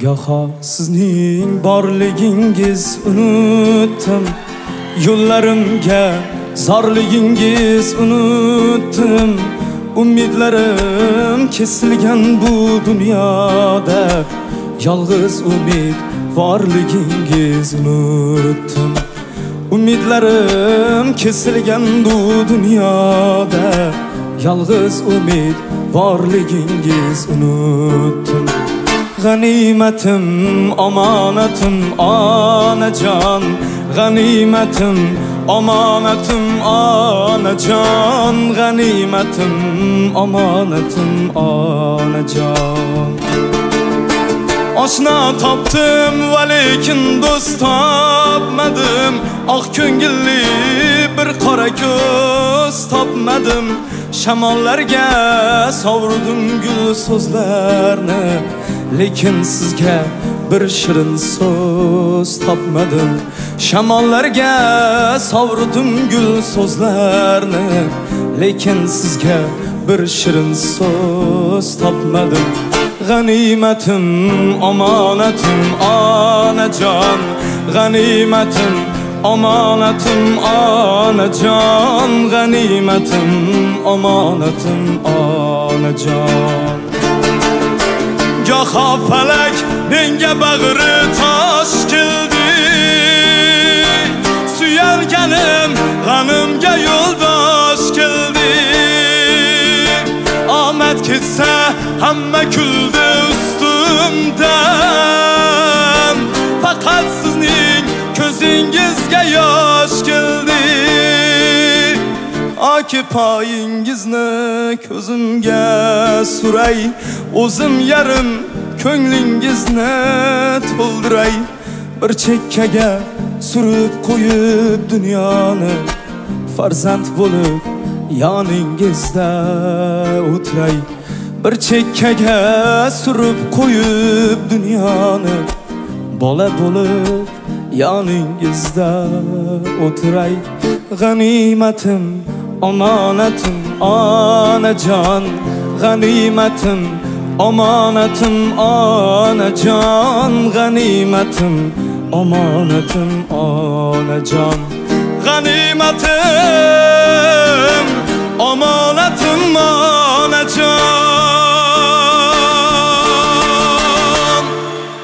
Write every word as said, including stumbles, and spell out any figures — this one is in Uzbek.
Goho sizning borligingiz unutdim, yo'llarimga zorligingiz unutdim. Umidlarim kesilgan bu dunyoda, yolg'iz umid borligingiz unutdim. Umidlarim kesilgan bu dunyoda, yolg'iz umid borligingiz unutdim. G'animatim, omonatim, onajon, g'animatim, omonatim, onajon, g'animatim, omonatim, onajon. Oshna topdim, va lekin do'st topmadim. Oq ko'ngilli bir qora ko'z topmadim. Shamollarga sovrdim gul so'zlarni, lekin sizga bir shirin so'z topmadim. Shamollarga sovrdim gul so'zlarni, lekin sizga bir shirin so'z topmadim. G'animatim, omonatim, onajon, g'animatim, omonatim, onajon, g'animatim, omonatim, onajon. Goho falak menga bag'ri tosh keldi, suyalganim g'animga yo'ldosh keldi. Omad ketsa hamma kuldi ustimdan, faqat sizning ko'zingizga yosh keldi. Oki poyingizni ko'zimga suray, o'zim yarim ko'nglingizni to'ldiray. Bir chekkaga surib qo'yib dunyoni, farzand bo'lib yoningizda o'tiray. Bir chekkaga surib qo'yib dunyoni, bola bo'lib yoningizda o'tiray. G'animatim, omonatim, onajon, g'animatim, omonatim, onajon, g'animatim, omonatim, onajon. G'animatim, omonatim, onajon.